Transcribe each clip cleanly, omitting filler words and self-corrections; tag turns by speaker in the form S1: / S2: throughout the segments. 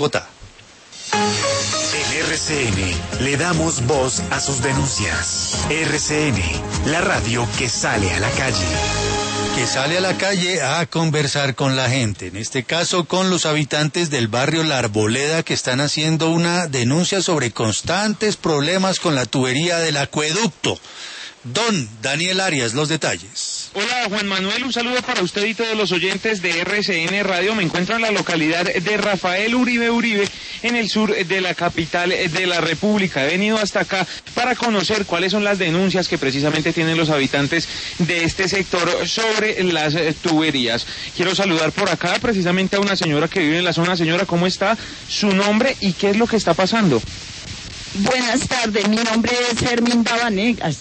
S1: Bogotá.
S2: En RCN le damos voz a sus denuncias. RCN, la radio que sale a la calle.
S1: Que sale a la calle a conversar con la gente, en este caso con los habitantes del barrio La Arboleda, que están haciendo una denuncia sobre constantes problemas con la tubería del acueducto. Don Daniel Arias, los detalles.
S3: Hola Juan Manuel, un saludo para usted y todos los oyentes de RCN Radio. Me encuentro en la localidad de Rafael Uribe, en el sur de la capital de la República. He venido hasta acá para conocer cuáles son las denuncias que precisamente tienen los habitantes de este sector sobre las tuberías. Quiero saludar por acá precisamente a una señora que vive en la zona. Señora, ¿cómo está? ¿Su nombre y qué es lo que está pasando?
S4: Buenas tardes, mi nombre es Herminda Vanegas.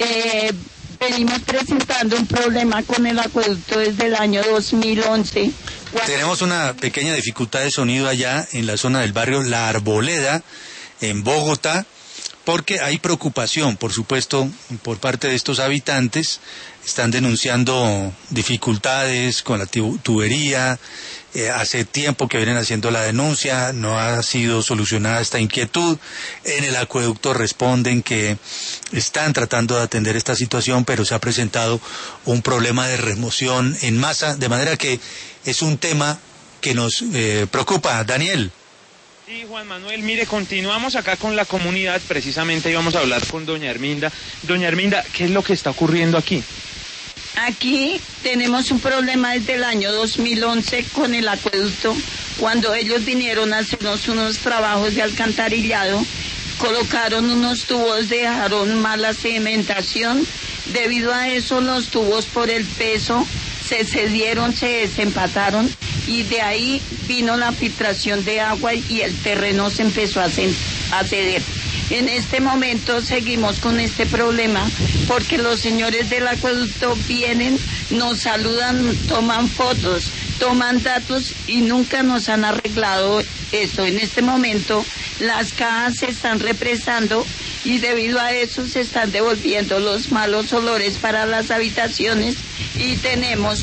S4: Venimos presentando un problema con el acueducto desde el año 2011.
S1: Tenemos una pequeña dificultad de sonido allá en la zona del barrio La Arboleda, en Bogotá, porque hay preocupación, por supuesto, por parte de estos habitantes. Están denunciando dificultades con la tubería. Hace tiempo que vienen haciendo la denuncia, no ha sido solucionada esta inquietud. En el acueducto responden que están tratando de atender esta situación, pero se ha presentado un problema de remoción en masa, de manera que es un tema que nos preocupa. Daniel.
S3: Sí, Juan Manuel, mire, continuamos acá con la comunidad, precisamente íbamos a hablar con doña Herminda. Doña Herminda, ¿qué es lo que está ocurriendo aquí?
S4: Aquí tenemos un problema desde el año 2011 con el acueducto. Cuando ellos vinieron a hacernos unos trabajos de alcantarillado, colocaron unos tubos, dejaron mala sedimentación. Debido a eso, los tubos por el peso se cedieron, se desempataron y de ahí vino la filtración de agua y el terreno se empezó a ceder. En este momento seguimos con este problema porque los señores del acueducto vienen, nos saludan, toman fotos, toman datos y nunca nos han arreglado esto. En este momento las cajas se están represando y debido a eso se están devolviendo los malos olores para las habitaciones y tenemos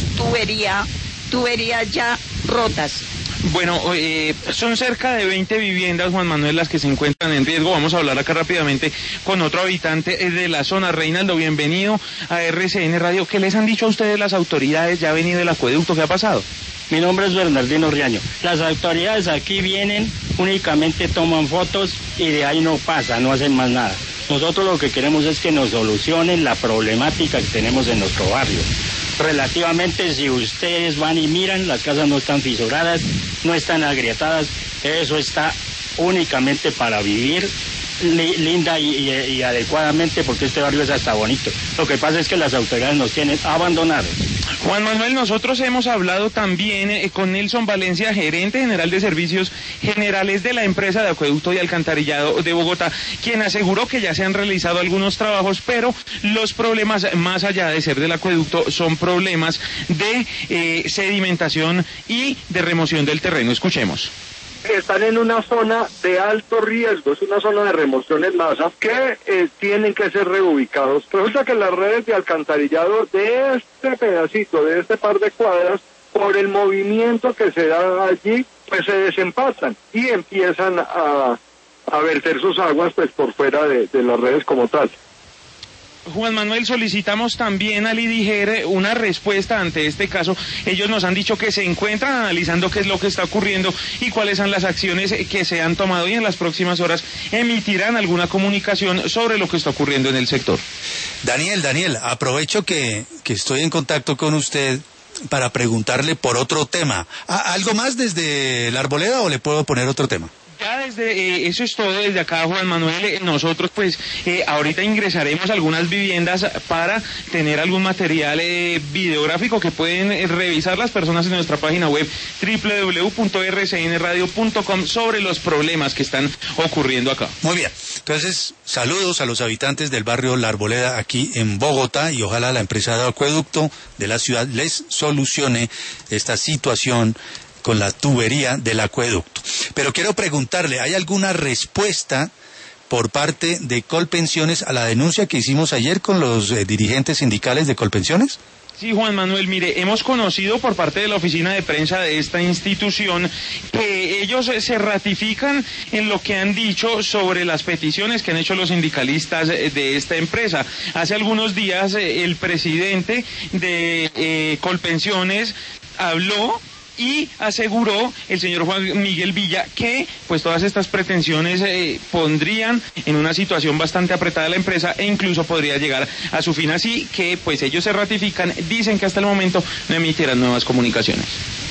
S4: tuberías ya rotas.
S3: Bueno, son cerca de 20 viviendas, Juan Manuel, las que se encuentran en riesgo. Vamos a hablar acá rápidamente con otro habitante de la zona. Reinaldo, bienvenido a RCN Radio. ¿Qué les han dicho a ustedes las autoridades? ¿Ya ha venido el acueducto? ¿Qué ha pasado?
S5: Mi nombre es Bernardino Riaño. Las autoridades aquí vienen, únicamente toman fotos y de ahí no pasa, no hacen más nada. Nosotros lo que queremos es que nos solucionen la problemática que tenemos en nuestro barrio. Relativamente, si ustedes van y miran, las casas no están fisuradas, no están agrietadas, eso está únicamente para vivir linda y adecuadamente, porque este barrio es hasta bonito. Lo que pasa es que las autoridades nos tienen abandonados.
S3: Juan Manuel, nosotros hemos hablado también con Nelson Valencia, gerente general de servicios generales de la empresa de acueducto y alcantarillado de Bogotá, quien aseguró que ya se han realizado algunos trabajos, pero los problemas, más allá de ser del acueducto, son problemas de sedimentación y de remoción del terreno. Escuchemos.
S6: Están en una zona de alto riesgo, es una zona de remoción en masa que tienen que ser reubicados. Resulta que las redes de alcantarillado de este pedacito, de este par de cuadras, por el movimiento que se da allí, pues se desempatan y empiezan a verter sus aguas pues por fuera de las redes como tal.
S3: Juan Manuel, solicitamos también al IDIGER una respuesta ante este caso. Ellos nos han dicho que se encuentran analizando qué es lo que está ocurriendo y cuáles son las acciones que se han tomado, y en las próximas horas emitirán alguna comunicación sobre lo que está ocurriendo en el sector.
S1: Daniel, aprovecho que estoy en contacto con usted para preguntarle por otro tema. ¿Algo más desde La Arboleda o le puedo poner otro tema?
S3: Ya desde eso es todo desde acá, Juan Manuel. Nosotros pues ahorita ingresaremos a algunas viviendas para tener algún material videográfico que pueden revisar las personas en nuestra página web www.rcnradio.com sobre los problemas que están ocurriendo acá.
S1: Muy bien, entonces saludos a los habitantes del barrio La Arboleda aquí en Bogotá, y ojalá la empresa de acueducto de la ciudad les solucione esta situación con la tubería del acueducto. Pero quiero preguntarle, ¿hay alguna respuesta por parte de Colpensiones a la denuncia que hicimos ayer con los dirigentes sindicales de Colpensiones?
S3: Sí, Juan Manuel, mire, hemos conocido por parte de la oficina de prensa de esta institución que ellos se ratifican en lo que han dicho sobre las peticiones que han hecho los sindicalistas de esta empresa. Hace algunos días el presidente de Colpensiones habló y aseguró el señor Juan Miguel Villa que pues todas estas pretensiones pondrían en una situación bastante apretada a la empresa e incluso podría llegar a su fin, así que pues ellos se ratifican, dicen que hasta el momento no emitirán nuevas comunicaciones.